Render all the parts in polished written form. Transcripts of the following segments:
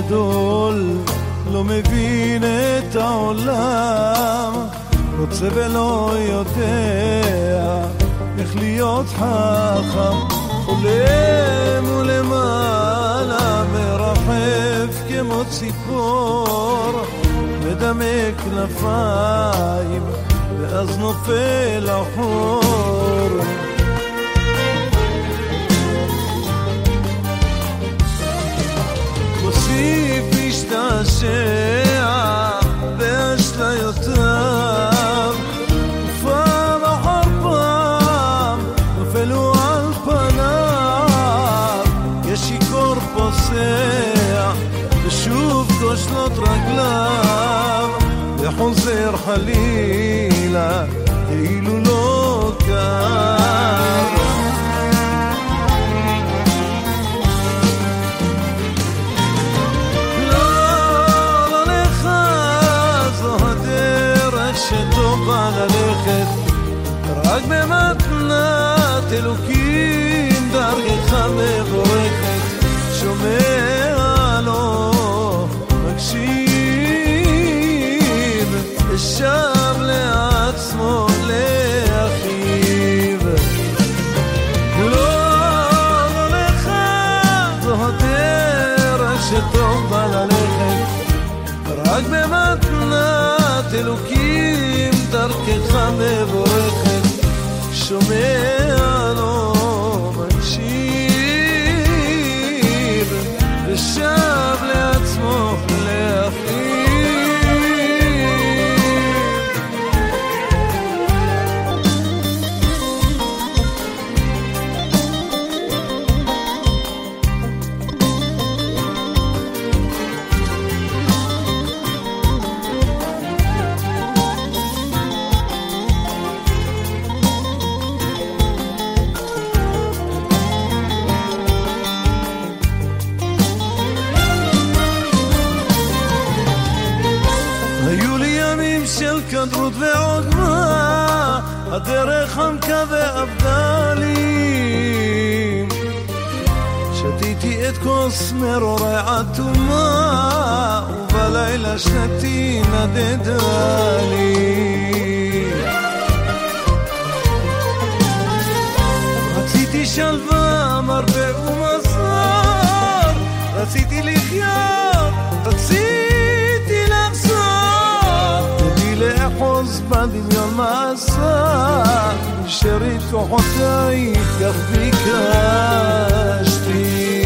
גדול, לא מבין את העולם, רוצה ולא יודע איך להיות חכם, חולם ולמעלה מרחף כמו ציפור, מדמה כנפיים ואז נופל החור. מוסיף משתעשע באשליותיו, ופעם אחר פעם נופלו על פניו, יש שיקור פוסע ושוב כושלות רגליו, וחוזר חלילה כאילו לא קם. שטובה ללכת רק במתנת אלוקים, דרכך מבורכת, שומע לו מקשיב, ושב לעצמו לאחיו. לא לך זו הדרך שטובה ללכת רק במתנת אלוקים, דרכך מבורכת, שומע לו מקשיב, ושב לעצמו לאחיו. כדרות ועוגמה, הדרך עמקה ועבדה לי, שתיתי את כוס מרורי עטומה, ובלילה שנתי נדדה לי. רציתי שלווה, מרפא ומזור, רציתי לחיות, רציתי לחזור, לאחוז בדמיון מעשה, שרית כוחותיי כך ביקשתי,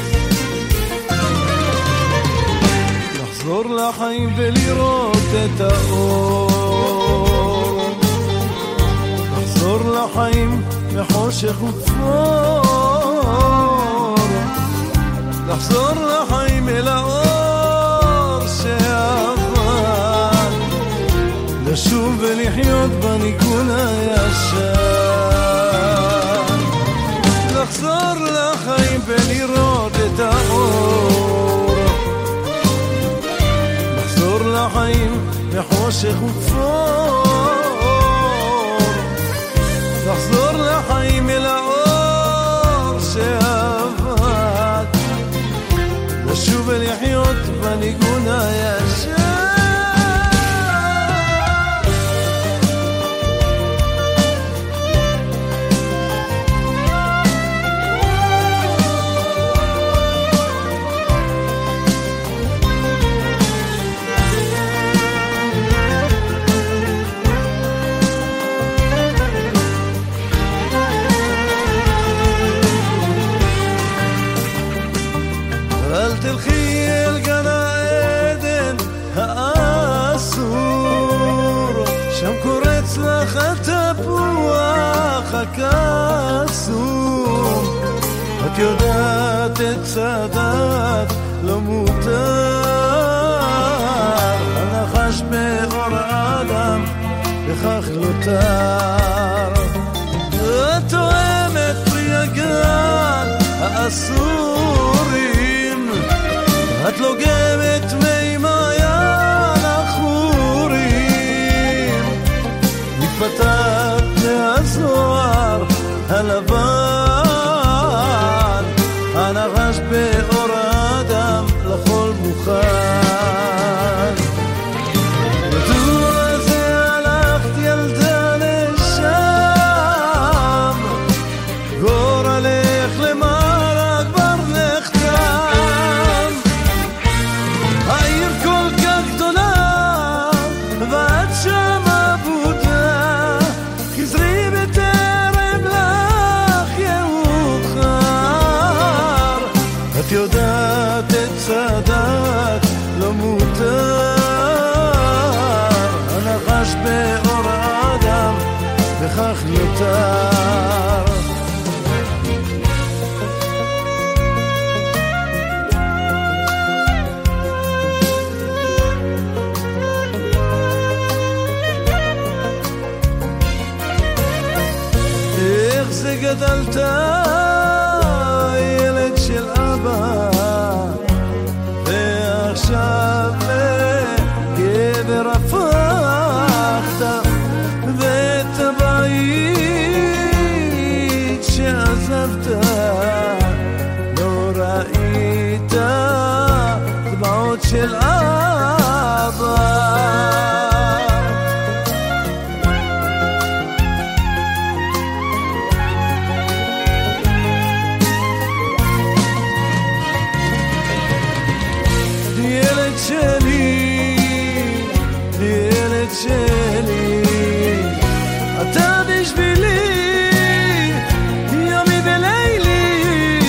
לחזור לחיים ולראות את האור, לחזור לחיים מחושך וצפור, לחזור לחיים אל האור שעבר, לשוב ולחיות בניגון הישן, לחזור לחיים ולראות את האור, לחזור לחיים מחושך וצפור, לחזור לחיים אל האור שעבד, לשוב ולחיות בניגון הישן. תלכי אל גן העדן האסור, שם קורץ לך התפוח הקסום, את יודעת את צעדת לא מותר, הנחש באור האדם וכך לא תר, את תואמת פרי הגן האסורים, את לוגמת מי מעיין החורים, מתפתחת מהזוהר הלבן, הנחש באור האדם לכל מוכן. את יודעת את צדק לא מותר הנחש באור האדם וכך נותר איך זה גדלת ילד של אבא ועכשיו לגבר הפכת ואת הבית שעזבת לא ראית דמעות של אבא שלי אתה בשבילי יומי ולילי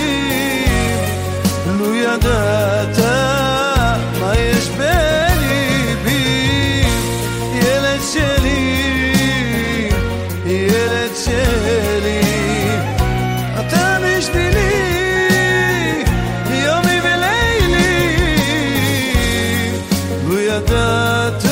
לו ידעת מה יש בליבי ילד שלי ילד שלי אתה בשבילי יומי ולילי לו ידעת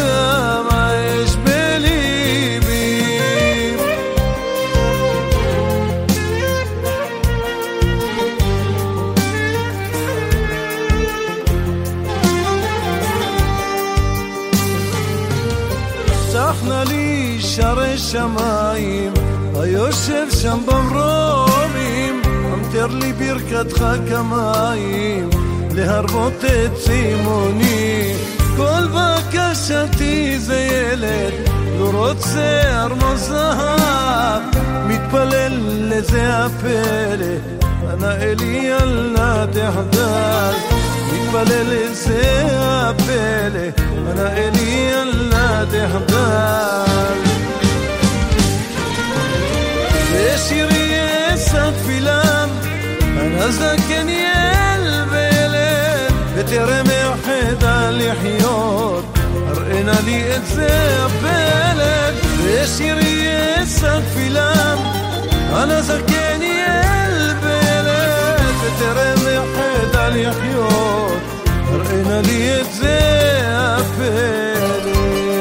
שערי שמיים היושב שם במרומים אמתר לי ברכתך כמים להרבות את צימוני כל בקשתי זה ילד לא רוצה ארמוז זהב מתפלל לזה הפלא אנא אלי אל תחדל מתפלל לזה הפלא אנא אלי אל תחדל ושירי אשא תפילם אנא זקן ילד ותראה מאחדה לחיות הראינה לי את זה הפלד ושירי אשא תפילם אנא זקן ילד ותראה מאחדה לחיות הראינה לי את זה הפלד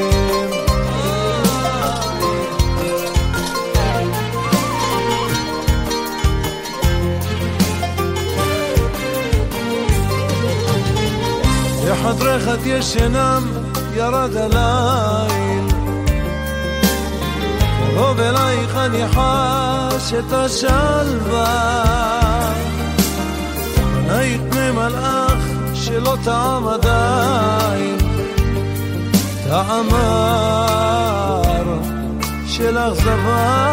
בחדרך את ישנם ירד הליל קרוב אלייך אני חש את השלווה היית ממלאך שלא טעם עדיין טעמר של אכזבה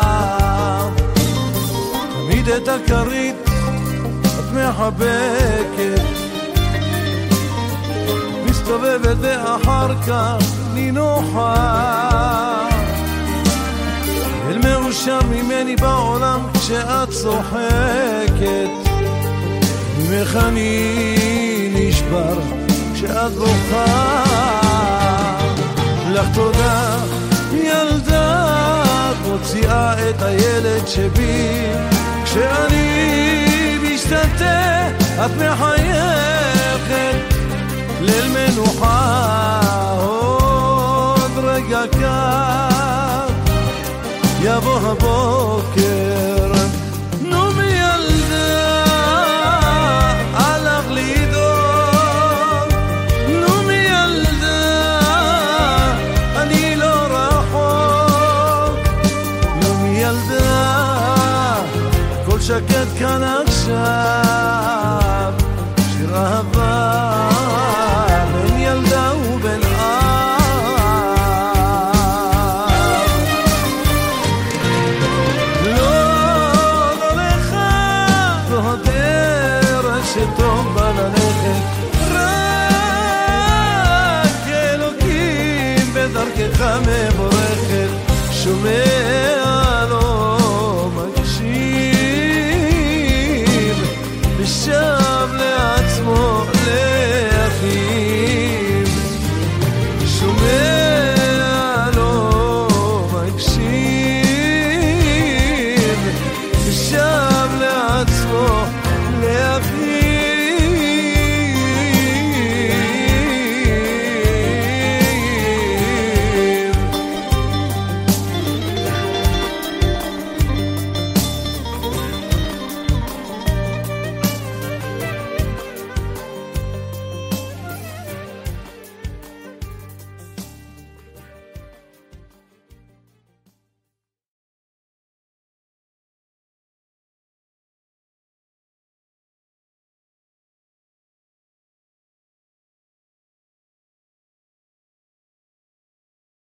תמיד את הכרית את מחבקת מסתובבת ואחר כך נינוחה אל מאושר ממני בעולם כשאת צוחקת ממך אני נשבר כשאת בוכה לך תודה ילדה מוציאה את הילד שבי כשאני משתתה את מחייכת ליל מנוחה עוד רגע קר יבוא הבוקר נו מילדה הלך לדאוג נו מילדה אני לא רחוק נו מילדה הכל שקט כאן עכשיו שיר אהבה בין ילדה ובין שטוב בא ללכת רק אלוקים בדרכך מבורכת שומע לו מקשיב ושב עצמו להביא